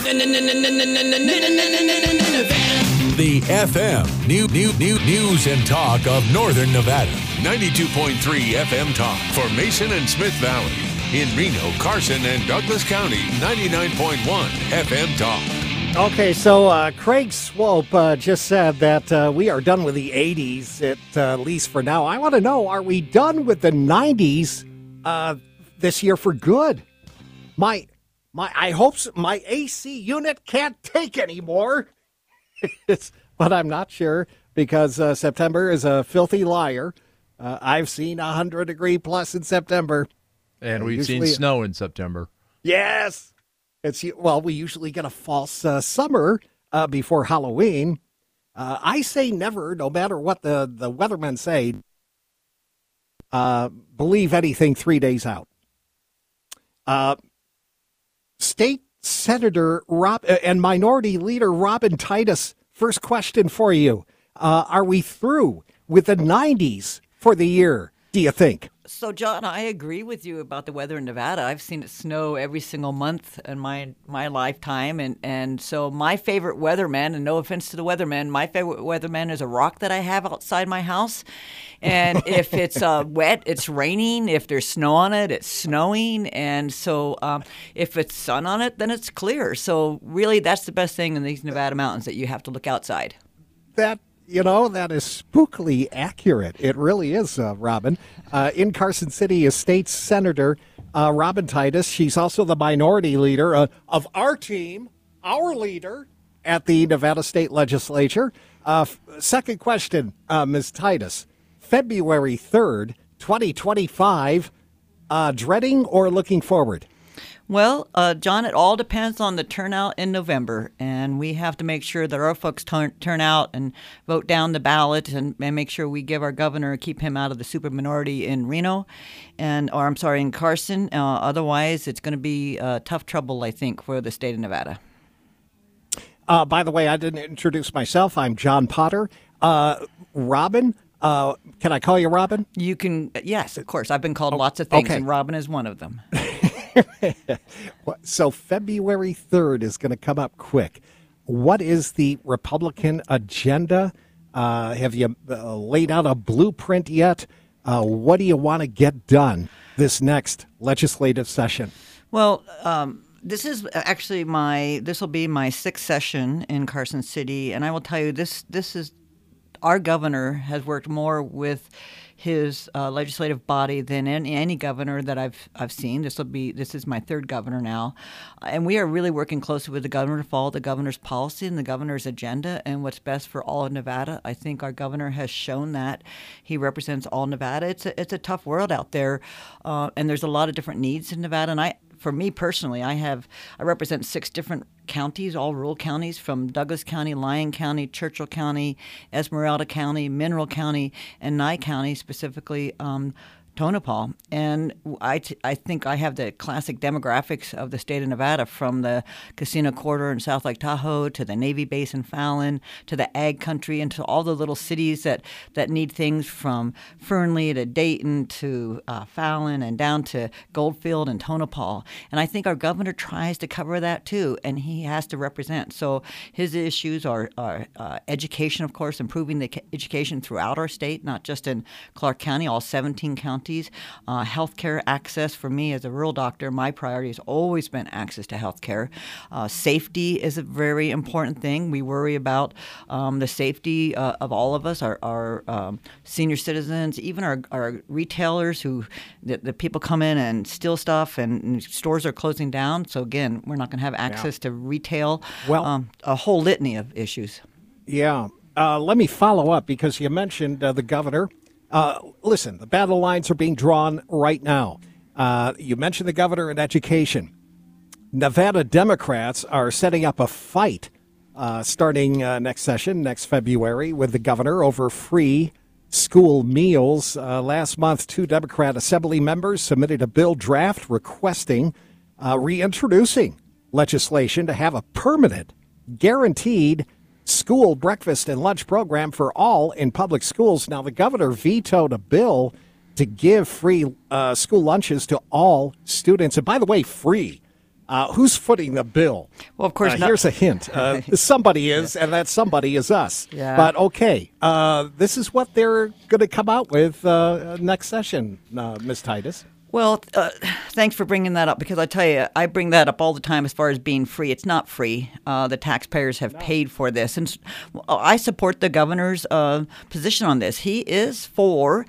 The FM News and Talk of Northern Nevada. 92.3 FM Talk for Mason and Smith Valley. In Reno, Carson, and Douglas County, 99.1 FM Talk. Okay, so Craig Swope just said that we are done with the 80s, at least for now. I want to know, are we done with the 90s this year for good? I hope so. My AC unit can't take anymore. But I'm not sure because September is a filthy liar. I've seen 100-degree plus in September. And we've seen snow in September. Yes. We usually get a false summer before Halloween. I say never, no matter what the weathermen say, believe anything 3 days out. State Senator and Minority Leader Robin Titus, first question for you. Are we through with the 90s for the year, do you think? So, John, I agree with you about the weather in Nevada. I've seen it snow every single month in my lifetime. And so my favorite weatherman, and no offense to the weatherman, my favorite weatherman is a rock that I have outside my house. And if it's wet, it's raining. If there's snow on it, it's snowing. And so if it's sun on it, then it's clear. So really, that's the best thing in these Nevada mountains, that you have to look outside. That is spookily accurate. It really is, Robin. In Carson City is State Senator Robin Titus. She's also the minority leader of our team, our leader at the Nevada State Legislature. Second question, Ms. Titus. February 3rd, 2025, dreading or looking forward? Well, John, it all depends on the turnout in November, and we have to make sure that our folks turn out and vote down the ballot and make sure we give our governor, keep him out of the super minority in Reno, in Carson. Otherwise, it's going to be tough trouble, I think, for the state of Nevada. By the way, I didn't introduce myself. I'm John Potter. Robin, can I call you Robin? You can, yes, of course. I've been called lots of things, and Robin is one of them. So February 3rd is going to come up quick. What is the Republican agenda? Have you laid out a blueprint yet? What do you want to get done this next legislative session? Well, this is actually this will be my sixth session in Carson City, and I will tell you this is our governor has worked more with his legislative body than any governor that I've seen. This is my third governor now, and we are really working closely with the governor to follow the governor's policy and the governor's agenda and what's best for all of Nevada. I think our governor has shown that he represents all Nevada. It's a tough world out there, and there's a lot of different needs in Nevada. And for me personally, I represent 6 different counties, all rural counties, from Douglas County, Lyon County, Churchill County, Esmeralda County, Mineral County, and Nye County, specifically Tonopah. And I think I have the classic demographics of the state of Nevada, from the casino corridor in South Lake Tahoe to the Navy base in Fallon to the ag country and to all the little cities that need things, from Fernley to Dayton to Fallon and down to Goldfield and Tonopah. And I think our governor tries to cover that too, and he has to represent. So his issues are education, of course, improving the education throughout our state, not just in Clark County, all 17 counties. Healthcare access. For me as a rural doctor, my priority has always been access to healthcare. Safety is a very important thing. We worry about the safety of all of us, our senior citizens, even our retailers the people come in and steal stuff, and stores are closing down. So again, we're not going to have access to retail. Well, a whole litany of issues. Yeah. Let me follow up, because you mentioned the governor. Listen, the battle lines are being drawn right now. You mentioned the governor and education. Nevada Democrats are setting up a fight starting next session, next February, with the governor over free school meals. Last month, 2 Democrat Assembly members submitted a bill draft requesting reintroducing legislation to have a permanent, guaranteed school breakfast and lunch program for all in public schools. Now, the governor vetoed a bill to give free school lunches to all students. And by the way, free. Who's footing the bill? Well, of course, here's a hint. Somebody is, and that somebody is us. Yeah. But okay, this is what they're going to come out with next session, Ms. Titus. Well, thanks for bringing that up, because I tell you, I bring that up all the time as far as being free. It's not free. The taxpayers have paid for this. And I support the governor's position on this. He is for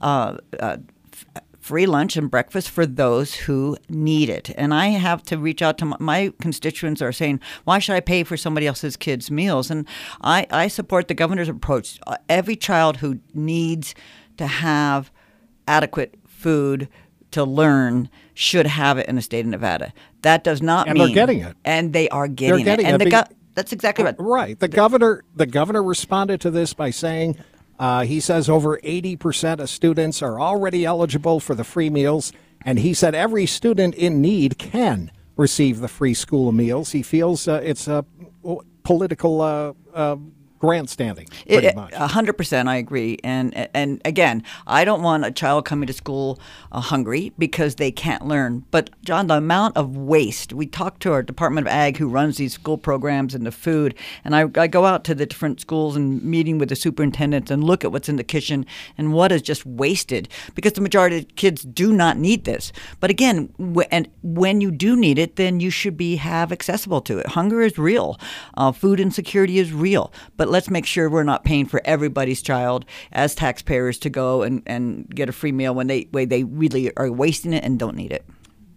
free lunch and breakfast for those who need it. And I have to reach out to my constituents are saying, why should I pay for somebody else's kids' meals? And I support the governor's approach. Every child who needs to have adequate food to learn should have it in the state of Nevada. That does not mean... And they're getting it. And they are getting it. And that's exactly right. Right. The governor responded to this by saying... he says over 80% of students are already eligible for the free meals, and he said every student in need can receive the free school meals. He feels it's a political grandstanding, pretty much. 100%, I agree. And again, I don't want a child coming to school hungry because they can't learn. But, John, the amount of waste, we talked to our Department of Ag who runs these school programs and the food, and I go out to the different schools and meeting with the superintendents and look at what's in the kitchen and what is just wasted, because the majority of kids do not need this. But again, when you do need it, then you should have accessible to it. Hunger is real. Food insecurity is real. But let's make sure we're not paying for everybody's child as taxpayers to go and get a free meal when they really are wasting it and don't need it.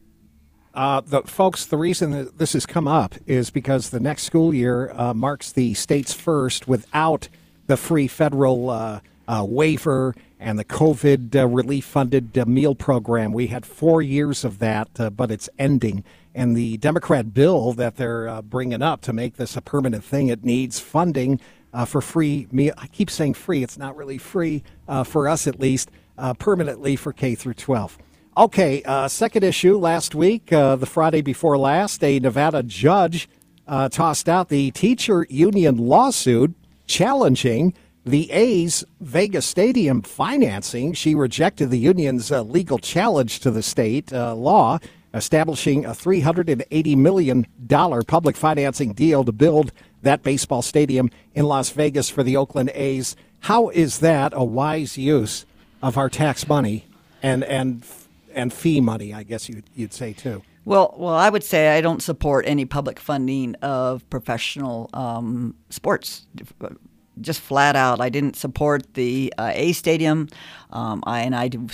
The reason that this has come up is because the next school year marks the state's first without the free federal waiver and the COVID relief-funded meal program. We had 4 years of that, but it's ending. And the Democrat bill that they're bringing up to make this a permanent thing, it needs funding for free meal. I keep saying free. It's not really free for us, at least, permanently for K through 12. Okay, second issue. Last week, the Friday before last, a Nevada judge tossed out the teacher union lawsuit challenging the A's Vegas Stadium financing. She rejected the union's legal challenge to the state law establishing a $380 million public financing deal to build that baseball stadium in Las Vegas for the Oakland A's. How is that a wise use of our tax money and fee money, I guess you'd say, too? Well, I would say I don't support any public funding of professional sports. Just flat out, I didn't support the A Stadium. I didn't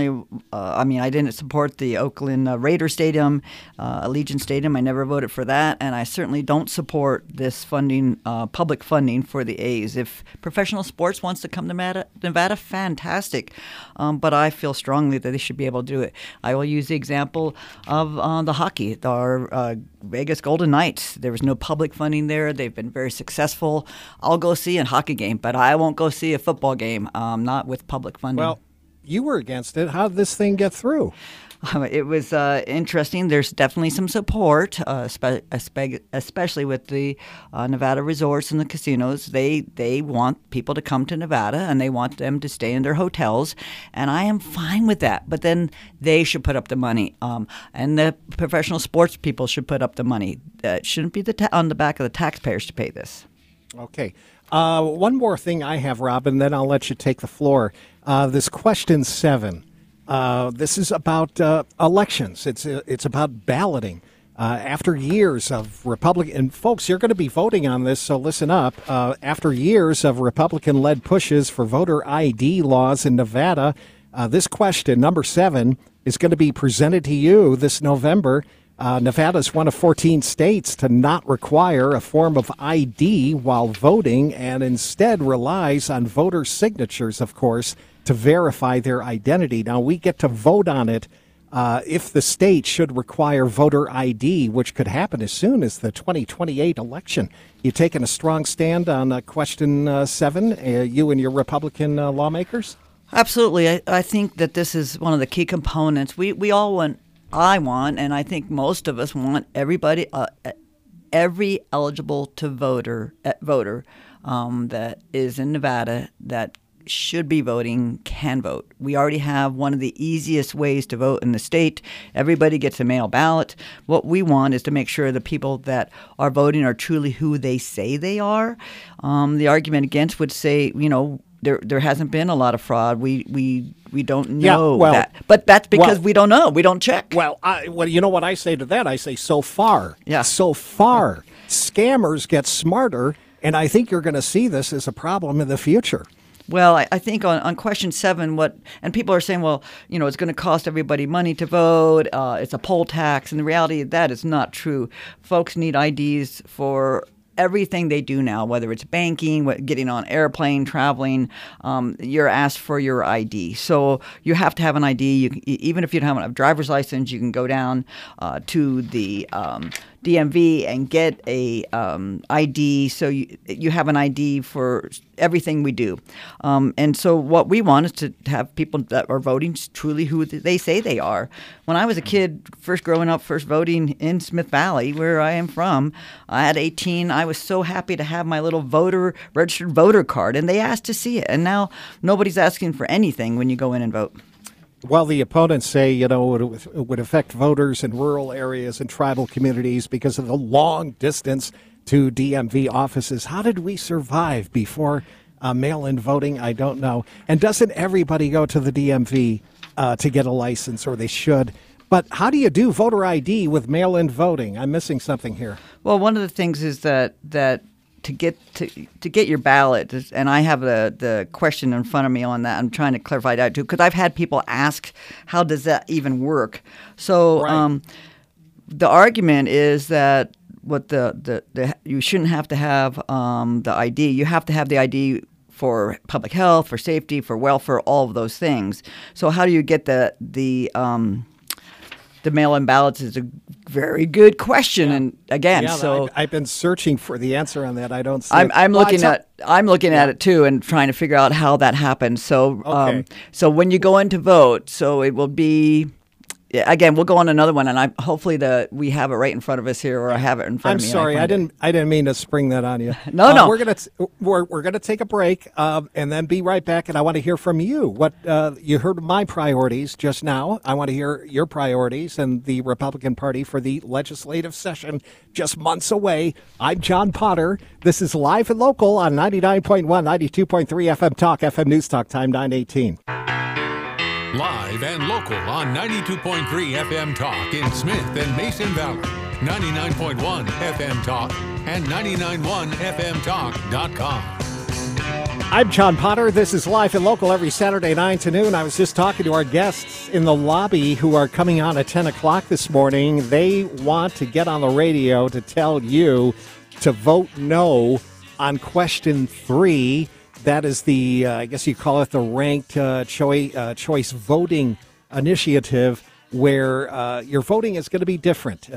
support the Oakland Raider Stadium, Allegiant Stadium. I never voted for that, and I certainly don't support this funding, public funding for the A's. If professional sports wants to come to Nevada, fantastic. But I feel strongly that they should be able to do it. I will use the example of the hockey, our Vegas Golden Knights. There was no public funding there. They've been very successful. I'll go see a hockey game, but I won't go see a football game, not with public funding. Well, you were against it. How did this thing get through? It was interesting. There's definitely some support, especially with the Nevada resorts and the casinos. They want people to come to Nevada, and they want them to stay in their hotels, and I am fine with that. But then they should put up the money, and the professional sports people should put up the money. It shouldn't be on the back of the taxpayers to pay this. Okay. One more thing I have, Robin, then I'll let you take the floor. This question 7. This is about elections. It's about balloting. After years of Republican, and folks, you're going to be voting on this, so listen up. After years of Republican-led pushes for voter ID laws in Nevada, this question, number 7, is going to be presented to you this November. Nevada is one of 14 states to not require a form of ID while voting, and instead relies on voter signatures, of course, to verify their identity. Now, we get to vote on it if the state should require voter ID, which could happen as soon as the 2028 election. You taking a strong stand on question 7, you and your Republican lawmakers? Absolutely. I think that this is one of the key components. We all want, I want, and I think most of us want everybody, every eligible to voter that is in Nevada that should be voting can vote. We already have one of the easiest ways to vote in the state. Everybody gets a mail ballot. What we want is to make sure the people that are voting are truly who they say they are. The argument against would say, there hasn't been a lot of fraud. We don't know that, but that's because we don't know. We don't check. Well, you know what I say to that? I say so far. Yeah. So far, scammers get smarter, and I think you're going to see this as a problem in the future. Well, I think on question 7, and people are saying, well, it's going to cost everybody money to vote. It's a poll tax, and the reality that is not true. Folks need IDs for everything they do now, whether it's banking, getting on airplane, traveling, you're asked for your ID. So you have to have an ID. Even if you don't have a driver's license, you can go down to the DMV and get a ID. So you have an ID for everything we do. And so what we want is to have people that are voting truly who they say they are. When I was a kid, first voting in Smith Valley, where I am from, at 18, I was so happy to have my little registered voter card, and they asked to see it. And now nobody's asking for anything when you go in and vote. Well, the opponents say, it would affect voters in rural areas and tribal communities because of the long distance to DMV offices. How did we survive before mail-in voting? I don't know. And doesn't everybody go to the DMV to get a license, or they should? But how do you do voter ID with mail-in voting? I'm missing something here. Well, one of the things is that to get your ballot, and I have the question in front of me on that. I'm trying to clarify that too, because I've had people ask, how does that even work? So right. The argument is that you shouldn't have to have the ID. You have to have the ID for public health, for safety, for welfare, all of those things. So how do you get the mail-in ballots is a very good question, and again, I've been searching for the answer on that. I don't see. I'm looking at it too, and trying to figure out how that happens. So, so when you go in to vote, so it will be. Again, we'll go on another one, and hopefully we have it right in front of us here, or I have it in front of me. I'm sorry, I didn't mean to spring that on you. No. We're gonna take a break and then be right back. And I want to hear from you. What you heard my priorities just now. I want to hear your priorities and the Republican Party for the legislative session just months away. I'm John Potter. This is Live and Local on 99.1, 92.3 FM Talk, FM News Talk, time 9:18. Live and local on 92.3 FM Talk in Smith and Mason Valley, 99.1 FM Talk, and 991FMTalk.com. I'm John Potter. This is Live and Local every Saturday 9 to noon. I was just talking to our guests in the lobby who are coming on at 10 o'clock this morning. They want to get on the radio to tell you to vote no on question 3. That is the, I guess you call it the ranked choice voting initiative, where your voting is going to be different.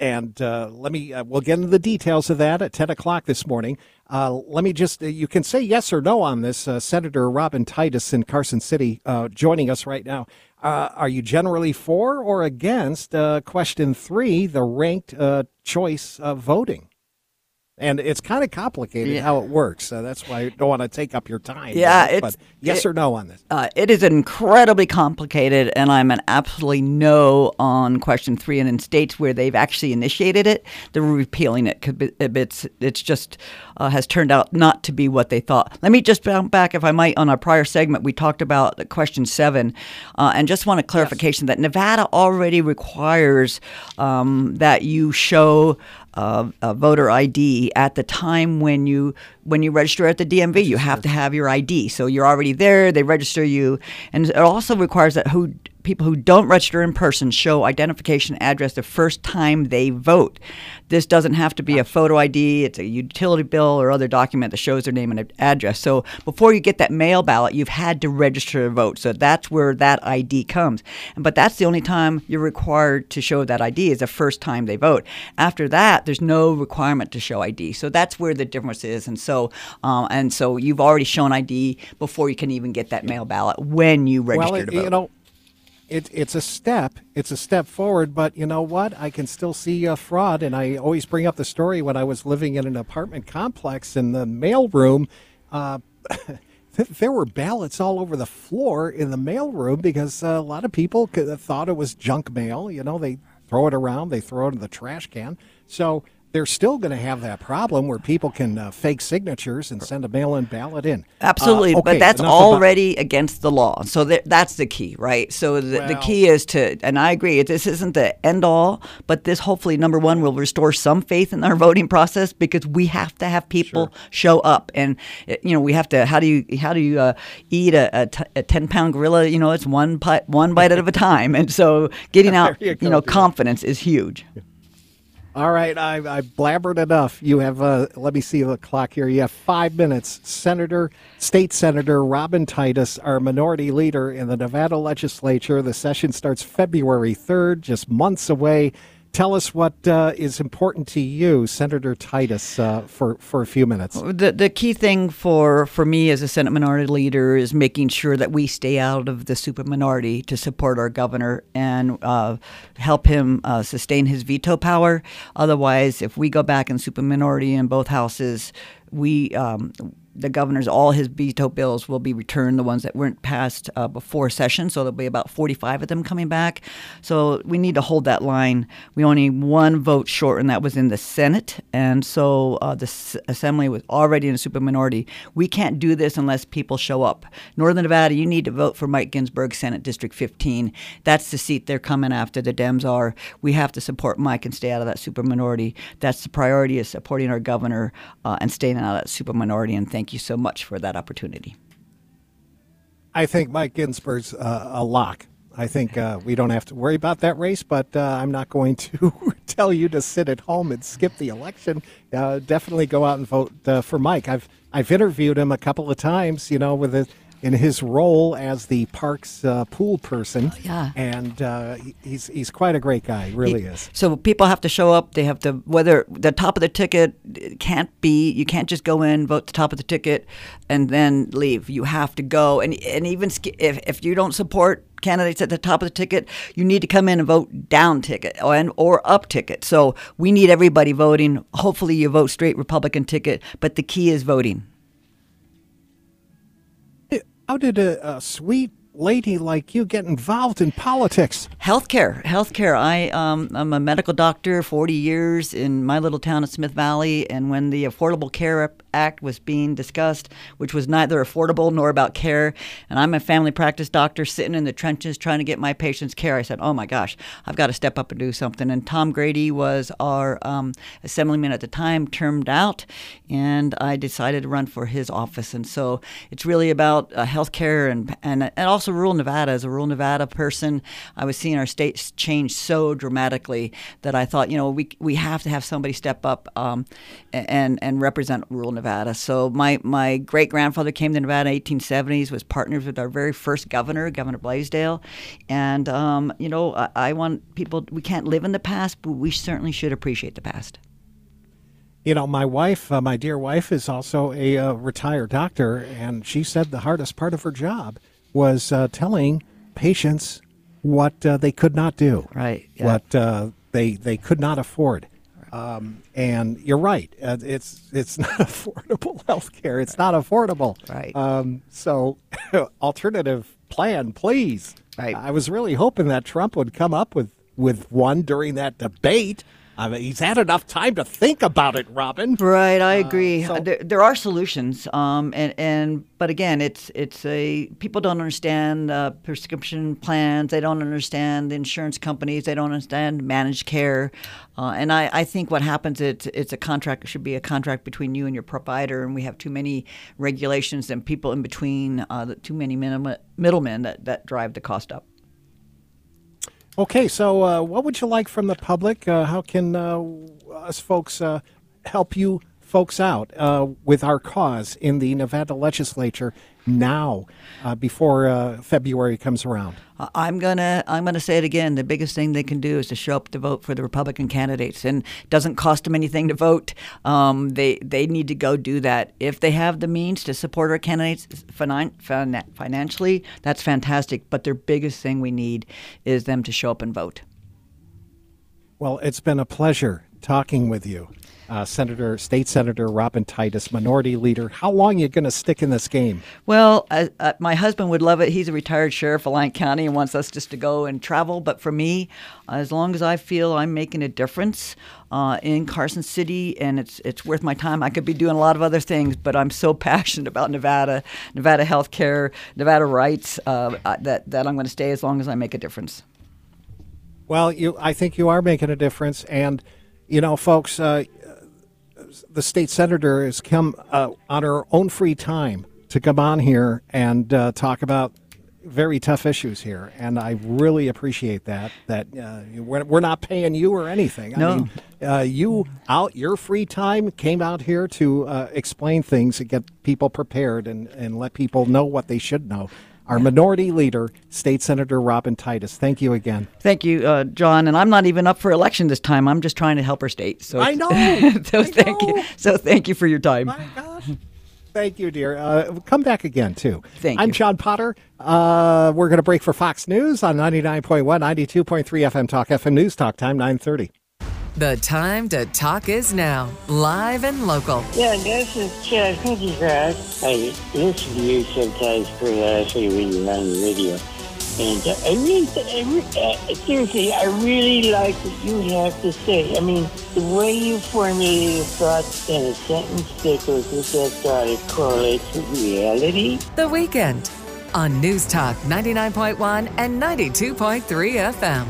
We'll get into the details of that at 10 o'clock this morning. Let me just, you can say yes or no on this. Senator Robin Titus in Carson City joining us right now. Are you generally for or against question 3, the ranked choice voting? And it's kind of complicated how it works. That's why I don't want to take up your time. Yeah, but yes or no on this? It is incredibly complicated, and I'm an absolutely no on question 3. And in states where they've actually initiated it, they're repealing it because it's just has turned out not to be what they thought. Let me just bounce back, if I might, on our prior segment. We talked about question 7, and just want a clarification that Nevada already requires that you show a voter ID at the time when you register at the DMV. You have to have your ID. So you're already there. They register you. And it also requires that people who don't register in person show identification address the first time they vote. This doesn't have to be a photo ID. It's a utility bill or other document that shows their name and address. So before you get that mail ballot, you've had to register to vote. So that's where that ID comes. But that's the only time you're required to show that ID is the first time they vote. After that, there's no requirement to show ID. So that's where the difference is. And so you've already shown ID before you can even get that mail ballot when you register to vote. It's a step. It's a step forward, but you know what? I can still see fraud, and I always bring up the story when I was living in an apartment complex in the mailroom. there were ballots all over the floor in the mailroom because a lot of people thought it was junk mail. You know, they throw it around, they throw it in the trash can. So they're still going to have that problem where people can fake signatures and send a mail-in ballot in. Absolutely, Okay, but that's already against the law. So that's the key, right? So the key is to, and I agree, this isn't the end-all, but this hopefully, number one, will restore some faith in our voting process because we have to have people show up. And, we have to, how do you eat a 10-pound gorilla? It's one bite at a time. And so getting out, confidence is huge. Yeah. All right, I blabbered enough. You have, let me see the clock here. You have 5 minutes. State Senator Robin Titus, our minority leader in the Nevada legislature. The session starts February 3rd, just months away. Tell us what is important to you, Senator Titus, for a few minutes. The key thing for me as a Senate minority leader is making sure that we stay out of the super minority to support our governor and help him sustain his veto power. Otherwise, if we go back in super minority in both houses, the governor's, all his veto bills will be returned, the ones that weren't passed before session. So there'll be about 45 of them coming back. So we need to hold that line. We only one vote short, and that was in the Senate. And so the Assembly was already in a superminority. We can't do this unless people show up. Northern Nevada, you need to vote for Mike Ginsburg, Senate District 15. That's the seat they're coming after. The Dems are. We have to support Mike and stay out of that superminority. That's the priority, is supporting our governor and staying out of that superminority. And thank you so much for that opportunity. I think Mike Ginsburg's a lock. I think we don't have to worry about that race, but I'm not going to tell you to sit at home and skip the election. Definitely go out and vote for Mike. I've interviewed him a couple of times, in his role as the Parks pool person. Yeah. And he's quite a great guy. He really is. So people have to show up. They have to, whether the top of the ticket you can't just go in, vote the top of the ticket, and then leave. You have to go. And even if you don't support candidates at the top of the ticket, you need to come in and vote down ticket or up ticket. So we need everybody voting. Hopefully you vote straight Republican ticket, but the key is voting. How did a sweet lady like you get involved in politics? Healthcare. I'm a medical doctor, 40 years in my little town of Smith Valley, and when the Affordable Care Act was being discussed, which was neither affordable nor about care, and I'm a family practice doctor sitting in the trenches trying to get my patients care, I said, oh my gosh, I've got to step up and do something. And Tom Grady was our assemblyman at the time, termed out, and I decided to run for his office. And so it's really about healthcare and also rural Nevada. As a rural Nevada person, I was seeing our state change so dramatically that I thought, we have to have somebody step up and represent rural Nevada. So my great-grandfather came to Nevada in the 1870s, was partners with our very first governor, Governor Blaisdell. And, I want people, we can't live in the past, but we certainly should appreciate the past. My wife, my dear wife, is also a retired doctor, and she said the hardest part of her job was telling patients what they could not do, right? Yeah. What they could not afford. And you're right; it's not affordable health care. It's not affordable. Right. So, alternative plan, please. Right. I was really hoping that Trump would come up with one during that debate. I mean, he's had enough time to think about it, Robin. Right, I agree. There are solutions, but again, it's people don't understand prescription plans. They don't understand the insurance companies. They don't understand managed care, and I think what happens it's a contract. It should be a contract between you and your provider, and we have too many regulations and people in between, too many middlemen that drive the cost up. Okay, so what would you like from the public? How can us folks help you folks out with our cause in the Nevada legislature now, before February comes around? I'm gonna say it again. The biggest thing they can do is to show up to vote for the Republican candidates, and it doesn't cost them anything to vote. They need to go do that. If they have the means to support our candidates financially, that's fantastic. But their biggest thing we need is them to show up and vote. Well, it's been a pleasure talking with you. State Senator Robin Titus, Minority Leader. How long are you going to stick in this game? Well, my husband would love it. He's a retired sheriff of Alliant County and wants us just to go and travel. But for me, as long as I feel I'm making a difference in Carson City and it's worth my time, I could be doing a lot of other things. But I'm so passionate about Nevada health care, Nevada rights, that I'm going to stay as long as I make a difference. Well, I think you are making a difference. And, folks, the state senator has come on her own free time to come on here and talk about very tough issues here, and I really appreciate that we're not paying you or anything. No. I mean, your free time came out here to explain things and get people prepared and let people know what they should know. Our Minority Leader, State Senator Robin Titus. Thank you again. Thank you, John. And I'm not even up for election this time. I'm just trying to help our state. So I know. Thank you. So thank you for your time. My gosh. Thank you, dear. Come back again, too. Thank you. I'm John Potter. We're going to break for Fox News on 99.1, 92.3 FM Talk, FM News Talk, time 9:30. The time to talk is now, live and local. Yeah, this is Chad Huntingcraft. I listen to you sometimes periodically when you're on the radio. And seriously, I really like what you have to say. I mean, the way you formulate your thoughts in a sentence that goes with that thought, it correlates with reality. The Weekend on News Talk 99.1 and 92.3 FM.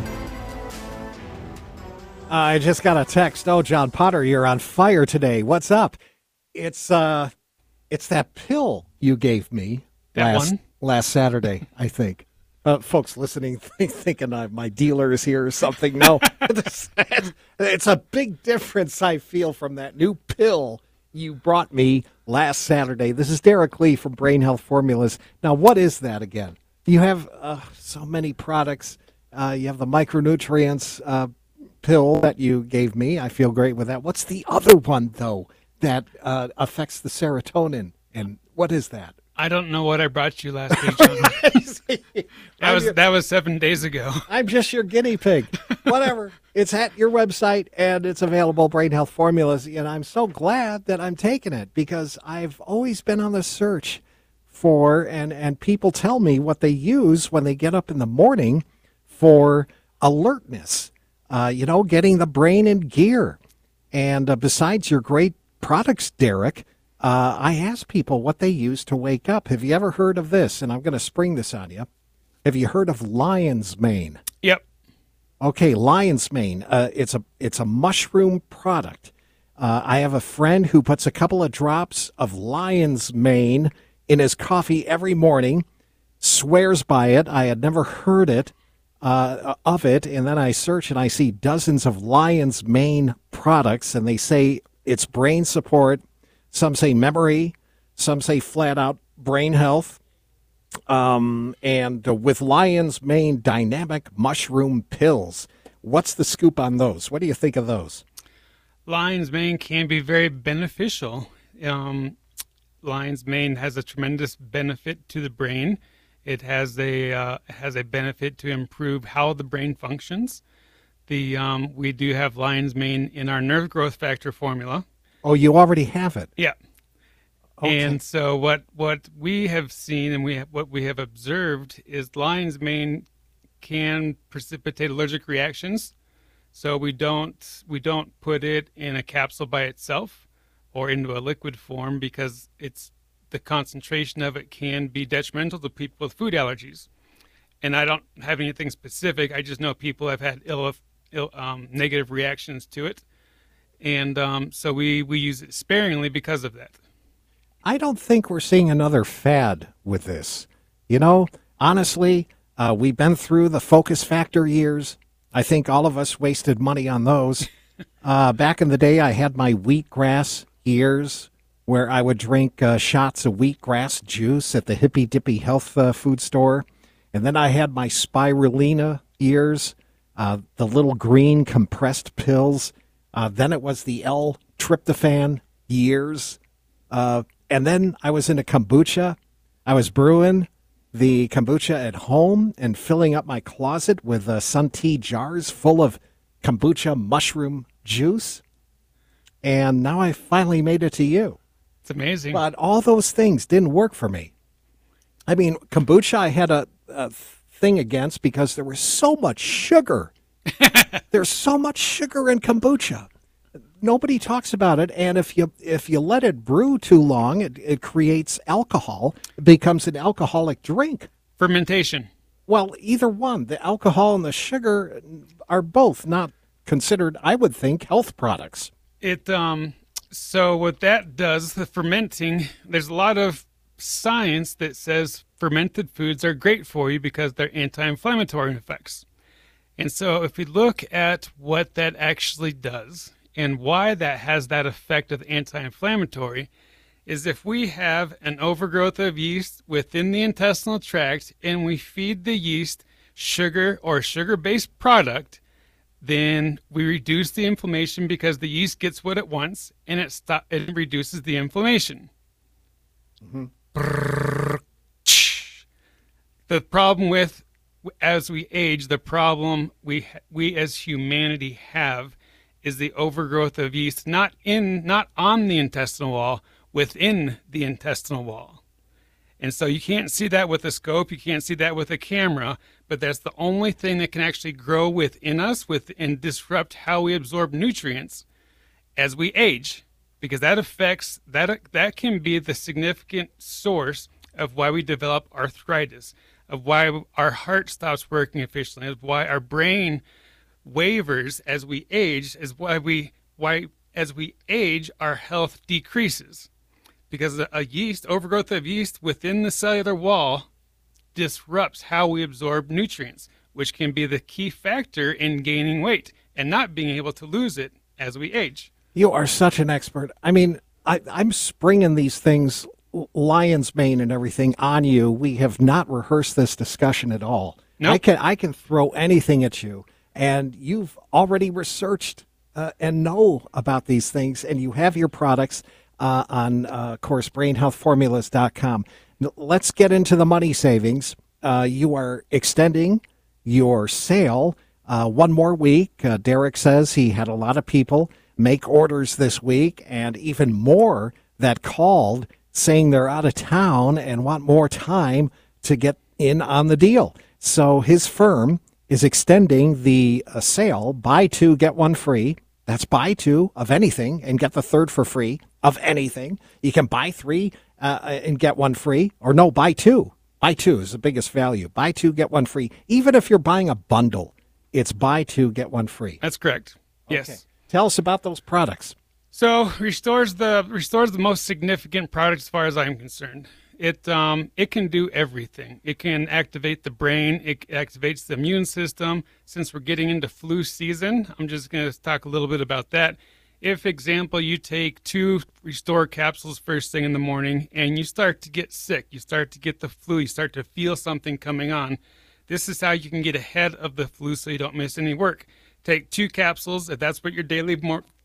I just got a text. Oh, John Potter, you're on fire today. What's up? It's that pill you gave me last Saturday, I think. Folks listening thinking my dealer is here or something. No, it's a big difference I feel from that new pill you brought me last Saturday. This is Derek Lee from Brain Health Formulas. Now, what is that again? You have so many products. You have the micronutrients pill that you gave me. I feel great with that. What's the other one, though, that affects the serotonin? And what is that? I don't know what I brought you last week, John. that was 7 days ago. I'm just your guinea pig. Whatever. It's at your website, and it's available, Brain Health Formulas. And I'm so glad that I'm taking it because I've always been on the search for, and people tell me what they use when they get up in the morning for alertness. Getting the brain in gear. And besides your great products, Derek, I ask people what they use to wake up. Have you ever heard of this? And I'm going to spring this on you. Have you heard of lion's mane? Yep. Okay, lion's mane. It's a mushroom product. I have a friend who puts a couple of drops of lion's mane in his coffee every morning, swears by it. I had never heard of it, and then I search and I see dozens of lion's mane products, and they say it's brain support. Some say memory, some say flat out brain health. And with lion's mane dynamic mushroom pills, what's the scoop on those? What do you think of those? Lion's mane can be very beneficial. Lion's mane has a tremendous benefit to the brain. It has a benefit to improve how the brain functions. We do have lion's mane in our nerve growth factor formula. Oh, you already have it. Yeah. Okay. And so what we have seen and what we have observed is lion's mane can precipitate allergic reactions. So we don't put it in a capsule by itself or into a liquid form because the concentration of it can be detrimental to people with food allergies. And I don't have anything specific. I just know people have had negative reactions to it. And so we use it sparingly because of that. I don't think we're seeing another fad with this. Honestly, we've been through the Focus Factor years. I think all of us wasted money on those. Back in the day, I had my wheatgrass years where I would drink shots of wheatgrass juice at the Hippy Dippy health food store. And then I had my spirulina years, the little green compressed pills. Then it was the L-tryptophan years. And then I was into kombucha. I was brewing the kombucha at home and filling up my closet with sun tea jars full of kombucha mushroom juice. and now I finally made it to you. It's amazing. But all those things didn't work for me. I mean, kombucha I had a thing against because there was so much sugar. There's so much sugar in kombucha. Nobody talks about it, and if you let it brew too long, it creates alcohol. It becomes an alcoholic drink. Fermentation. Well, either one. The alcohol and the sugar are both not considered, I would think, health products. So what that does, the fermenting, there's a lot of science that says fermented foods are great for you because they're anti-inflammatory effects. And so if we look at what that actually does and why that has that effect of anti-inflammatory, is if we have an overgrowth of yeast within the intestinal tract and we feed the yeast sugar or sugar-based product, then we reduce the inflammation because the yeast gets what it wants and it reduces the inflammation. Mm-hmm. The problem with, as we age, the problem we as humanity have is the overgrowth of yeast, not on the intestinal wall, within the intestinal wall. And so you can't see that with a scope, you can't see that with a camera, but that's the only thing that can actually grow within us and disrupt how we absorb nutrients as we age, because that affects, that can be the significant source of why we develop arthritis, of why our heart stops working efficiently, of why our brain wavers as we age, is why as we age, our health decreases. Because overgrowth of yeast within the cellular wall disrupts how we absorb nutrients, which can be the key factor in gaining weight and not being able to lose it as we age. You are such an expert. I mean, I'm springing these things, lion's mane and everything, on you. We have not rehearsed this discussion at all. Nope. I can throw anything at you, and you've already researched and know about these things, and you have your products on, of course, brainhealthformulas.com. Let's get into the money savings. You are extending your sale one more week. Derek says he had a lot of people make orders this week, and even more that called saying they're out of town and want more time to get in on the deal. So his firm is extending the sale, buy two, get one free. That's buy two of anything and get the third for free of anything. You can buy three and get one free, or no, buy two. Buy two is the biggest value. Buy two, get one free. Even if you're buying a bundle, it's buy two, get one free. That's correct. Yes. Okay. Tell us about those products. So restores the most significant product as far as I'm concerned. It can do everything. It can activate the brain. It activates the immune system. Since we're getting into flu season, I'm just going to talk a little bit about that. If, example, you take 2 Restore capsules first thing in the morning and you start to get sick, you start to get the flu, you start to feel something coming on, this is how you can get ahead of the flu so you don't miss any work. Take 2 capsules, if that's what your daily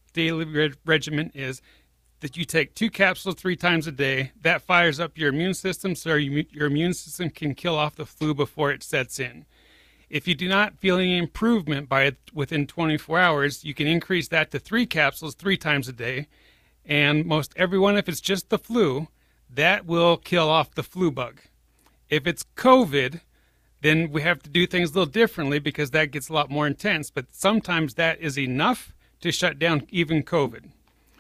regimen is, that you take 2 capsules 3 times a day. That fires up your immune system so your immune system can kill off the flu before it sets in. If you do not feel any improvement within 24 hours, you can increase that to 3 capsules 3 times a day. And most everyone, if it's just the flu, that will kill off the flu bug. If it's COVID, then we have to do things a little differently because that gets a lot more intense. But sometimes that is enough to shut down even COVID.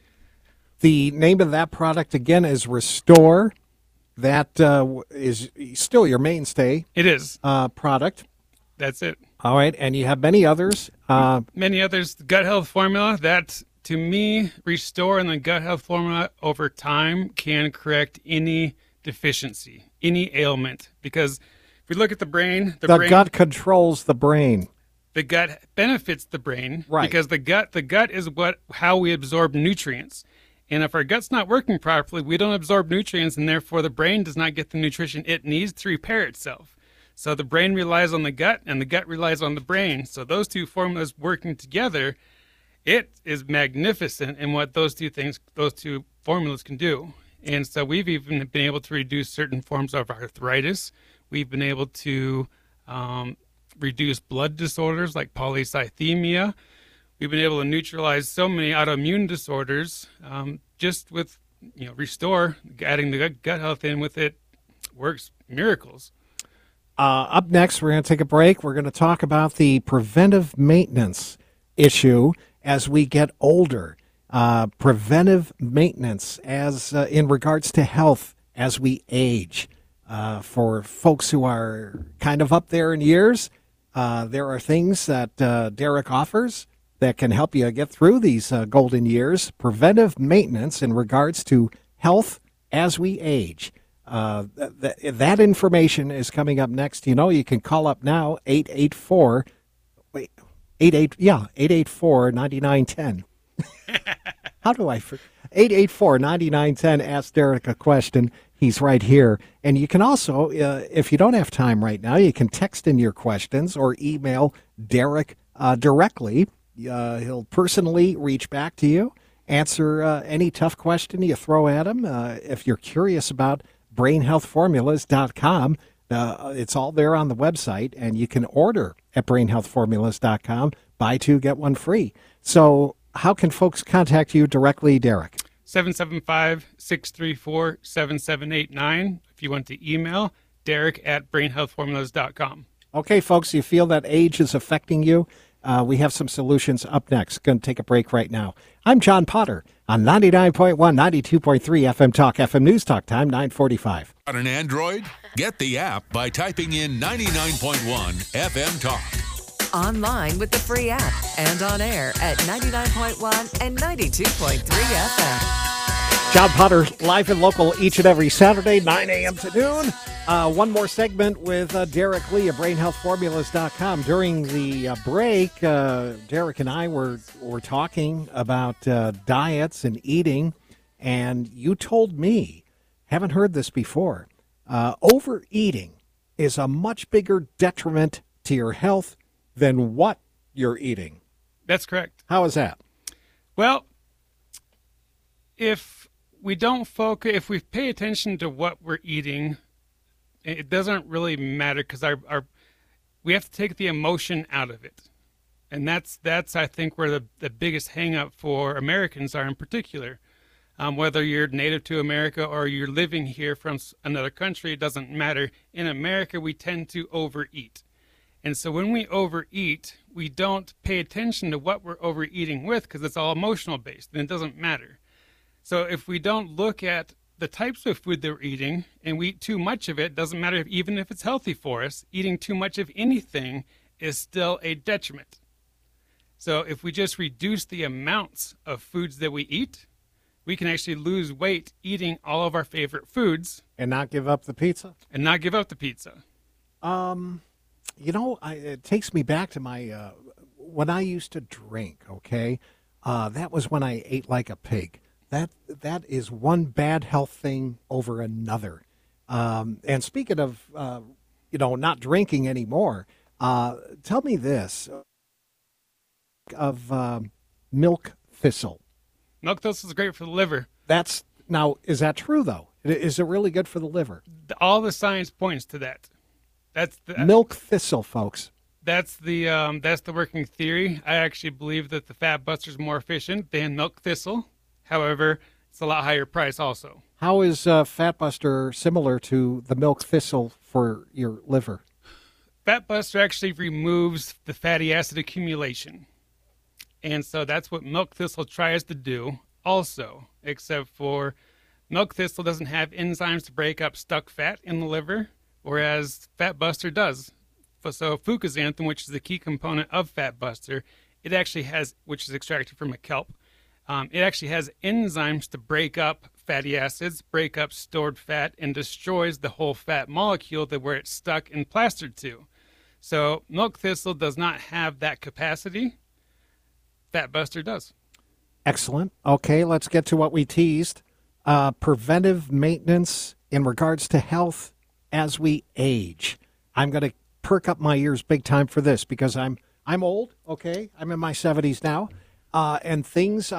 The name of that product, again, is Restore. That is still your mainstay. It is. Product. That's it. All right, and you have many others. Many others. The Gut Health Formula, that, to me, Restore and the Gut Health Formula over time can correct any deficiency, any ailment. Because if we look at the brain... The gut controls the brain. The gut benefits the brain. Right. Because the gut is how we absorb nutrients. And if our gut's not working properly, we don't absorb nutrients, and therefore the brain does not get the nutrition it needs to repair itself. So the brain relies on the gut, and the gut relies on the brain. So those two formulas working together, it is magnificent in what those two formulas can do. And so we've even been able to reduce certain forms of arthritis. We've been able to reduce blood disorders like polycythemia. we've been able to neutralize so many autoimmune disorders just with Restore, adding the gut health in with it works miracles. Up next, we're going to take a break. We're going to talk about the preventive maintenance issue as we get older. Preventive maintenance as in regards to health as we age. For folks who are kind of up there in years, there are things that Derek offers that can help you get through these golden years. Preventive maintenance in regards to health as we age. That information is coming up next. You can call up now, 884-9910. How do I 884-9910, ask Derek a question. He's right here. And you can also, if you don't have time right now, you can text in your questions or email Derek directly. He'll personally reach back to you, answer any tough question you throw at him. If you're curious about brainhealthformulas.com, it's all there on the website, and you can order at brainhealthformulas.com, buy two, get one free. So how can folks contact you directly, Derek? 775-634-7789. If you want to email, Derek at brainhealthformulas.com. Okay, folks, you feel that age is affecting you? We have some solutions up next. Going to take a break right now. I'm John Potter on 99.1, 92.3 FM Talk, FM News Talk Time, 945. On an Android? Get the app by typing in 99.1 FM Talk. Online with the free app and on air at 99.1 and 92.3 FM. John Potter, live and local each and every Saturday, 9 a.m. to noon. One more segment with Derek Lee of BrainHealthFormulas.com. During the break, Derek and I were talking about diets and eating, and you told me, haven't heard this before, overeating is a much bigger detriment to your health than what you're eating. That's correct. How is that? Well, if we don't focus, if we pay attention to what we're eating, it doesn't really matter because we have to take the emotion out of it. And that's I think where the biggest hang up for Americans are in particular. Whether you're native to America or you're living here from another country, it doesn't matter. In America, we tend to overeat. And so when we overeat, we don't pay attention to what we're overeating with because it's all emotional based and it doesn't matter. So if we don't look at the types of food that we're eating and we eat too much of it, doesn't matter even if it's healthy for us, eating too much of anything is still a detriment. So if we just reduce the amounts of foods that we eat, we can actually lose weight eating all of our favorite foods. And not give up the pizza? And not give up the pizza. It takes me back to my, when I used to drink, okay? That was when I ate like a pig. That is one bad health thing over another. And speaking of, not drinking anymore, tell me this, of milk thistle. Milk thistle is great for the liver. Now, is that true, though? Is it really good for the liver? All the science points to that. That's the milk thistle, folks. That's the working theory. I actually believe that the Fat Buster is more efficient than milk thistle. However, it's a lot higher price also. How is Fat Buster similar to the milk thistle for your liver? Fat Buster actually removes the fatty acid accumulation. And so that's what milk thistle tries to do also, except for milk thistle doesn't have enzymes to break up stuck fat in the liver, whereas Fat Buster does. So fucoxanthin, which is the key component of Fat Buster, it actually has, which is extracted from a kelp, it actually has enzymes to break up fatty acids, break up stored fat, and destroys the whole fat molecule where it's stuck and plastered to. So milk thistle does not have that capacity. Fat Buster does. Excellent. Okay, let's get to what we teased. Preventive maintenance in regards to health as we age. I'm going to perk up my ears big time for this because I'm old, okay? I'm in my 70s now. And things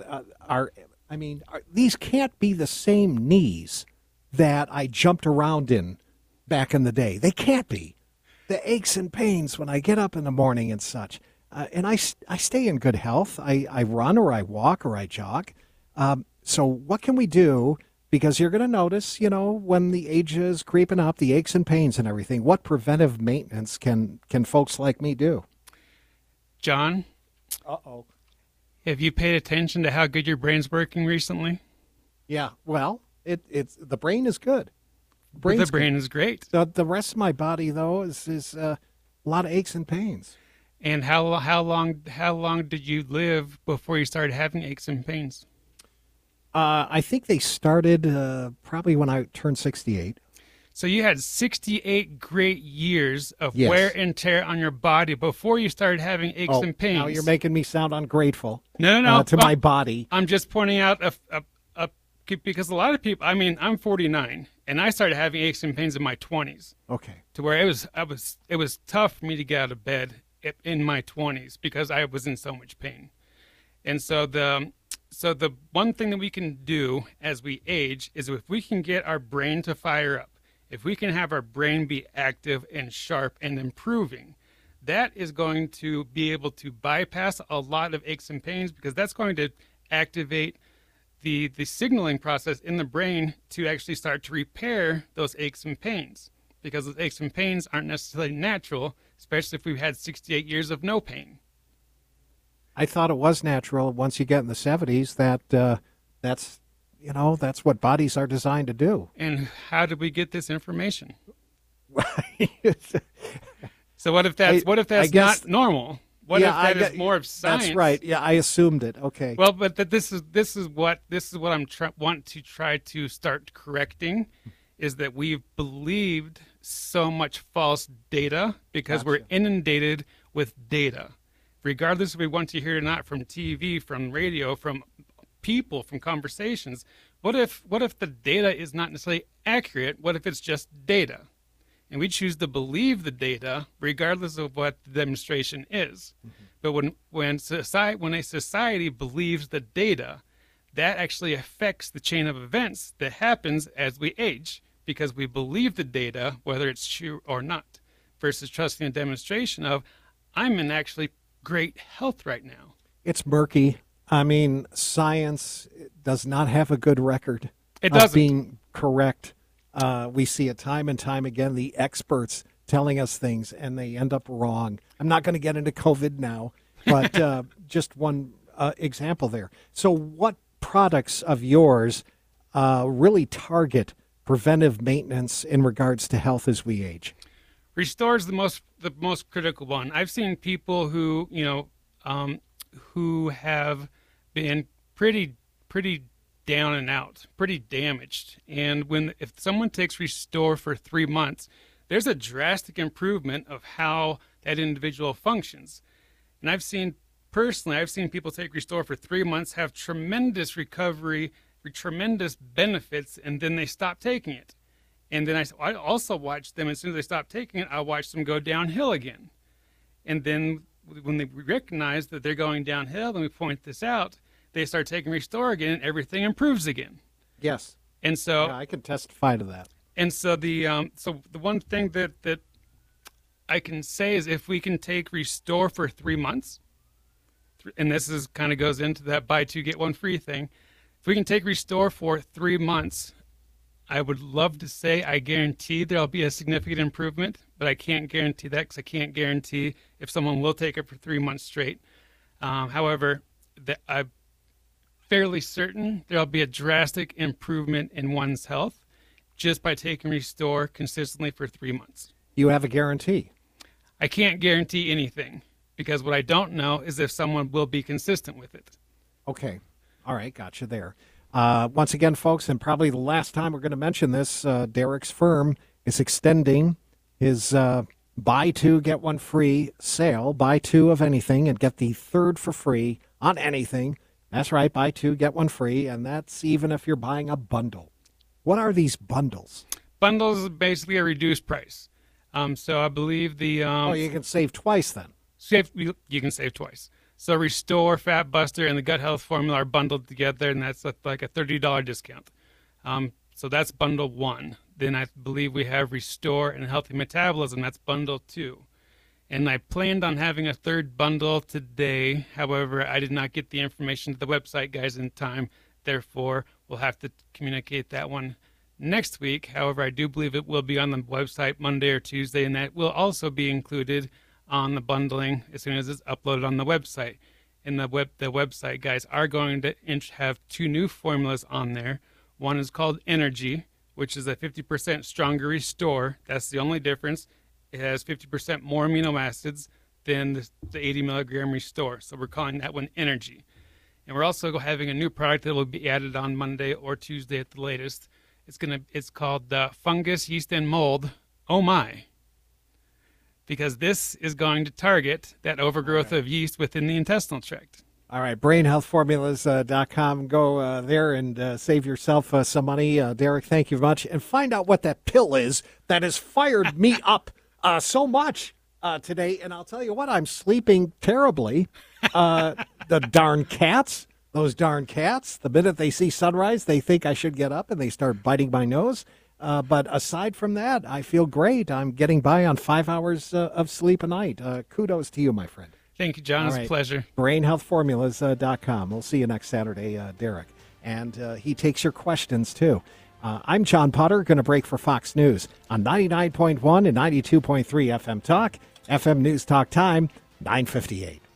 these can't be the same knees that I jumped around in back in the day. They can't be. The aches and pains when I get up in the morning and such. and I stay in good health. I run or I walk or I jog. So what can we do? Because you're going to notice, when the age is creeping up, the aches and pains and everything, what preventive maintenance can folks like me do? John? Uh-oh. Have you paid attention to how good your brain's working recently? Yeah, well, it's the brain is good. The brain is great. The rest of my body, though, is a lot of aches and pains. And how long did you live before you started having aches and pains? I think they started probably when I turned 68. So you had 68 great years of Yes. wear and tear on your body before you started having aches and pains. Now you're making me sound ungrateful. No. To my body. I'm just pointing out because a lot of people. I mean, I'm 49, and I started having aches and pains in my 20s. Okay. To where it was tough for me to get out of bed in my 20s because I was in so much pain. And so the one thing that we can do as we age is if we can get our brain to fire up, if we can have our brain be active and sharp and improving, that is going to be able to bypass a lot of aches and pains, because that's going to activate the signaling process in the brain to actually start to repair those aches and pains, because those aches and pains aren't necessarily natural, especially if we've had 68 years of no pain. I thought it was natural once you get in the 70s that's what bodies are designed to do. And how did we get this information? So what if that's not normal? What if that is more of science? That's right. Yeah, I assumed it. Okay. Well, but this is what I'm want to try to start correcting, is that we've believed so much false data because we're inundated with data, regardless if we want to hear it or not, from TV, from radio, from people, from conversations. What if the data is not necessarily accurate? What if it's just data? And we choose to believe the data regardless of what the demonstration is. Mm-hmm. But when a society believes the data, that actually affects the chain of events that happens as we age, because we believe the data, whether it's true or not, versus trusting a demonstration of, I'm in actually great health right now. It's murky. I mean, science does not have a good record of being correct. We see it time and time again, the experts telling us things, and they end up wrong. I'm not going to get into COVID now, but just one example there. So what products of yours really target preventive maintenance in regards to health as we age? Restore is the most critical one. I've seen people who have been pretty down and out, pretty damaged. And if someone takes Restore for 3 months, there's a drastic improvement of how that individual functions. And I've seen people take Restore for 3 months, have tremendous recovery, tremendous benefits, and then they stop taking it. And then I also watch them, as soon as they stop taking it, I watch them go downhill again. And then when they recognize that they're going downhill, and we point this out, they start taking Restore again, and everything improves again. Yes. And so I can testify to that. And so the one thing that I can say is, if we can take Restore for 3 months, and this is kind of goes into that buy two get one free thing. If we can take Restore for 3 months, I would love to say I guarantee there'll be a significant improvement, but I can't guarantee that, because I can't guarantee if someone will take it for 3 months straight. However, I'm fairly certain there'll be a drastic improvement in one's health just by taking Restore consistently for 3 months. You have a guarantee? I can't guarantee anything, because what I don't know is if someone will be consistent with it. Okay. All right. Gotcha there. Once again, folks, and probably the last time we're going to mention this, Derek's firm is extending his buy two, get one free sale. Buy two of anything and get the third for free on anything. That's right, buy two, get one free, and that's even if you're buying a bundle. What are these bundles? Bundles is basically a reduced price. So I believe the... you can save twice then. You can save twice. So Restore, Fat Buster, and the Gut Health Formula are bundled together, and that's like a $30 discount. So that's bundle one. Then I believe we have Restore and Healthy Metabolism. That's bundle two. And I planned on having a third bundle today. However, I did not get the information to the website guys in time. Therefore, we'll have to communicate that one next week. However, I do believe it will be on the website Monday or Tuesday, and that will also be included on the bundling as soon as it's uploaded on the website. And the website guys are going to have 2 new formulas on there. One is called Energy, which is a 50% stronger restore. That's the only difference. It has 50% more amino acids than the 80 milligram restore. So we're calling that one Energy. And we're also having a new product that will be added on Monday or Tuesday at the latest. It's called Fungus, Yeast, and Mold. Oh my. Because this is going to target that overgrowth of yeast within the intestinal tract. All right, brainhealthformulas.com. Go there and save yourself some money. Derek, thank you very much. And find out what that pill is that has fired me up so much today. And I'll tell you what, I'm sleeping terribly. The darn cats, those darn cats, the minute they see sunrise, they think I should get up and they start biting my nose. But aside from that, I feel great. I'm getting by on 5 hours of sleep a night. Kudos to you, my friend. Thank you, John. It's a pleasure. BrainHealthFormulas.com. We'll see you next Saturday, Derek. And he takes your questions, too. I'm John Potter, going to break for Fox News on 99.1 and 92.3 FM Talk. FM News Talk time, 9:58.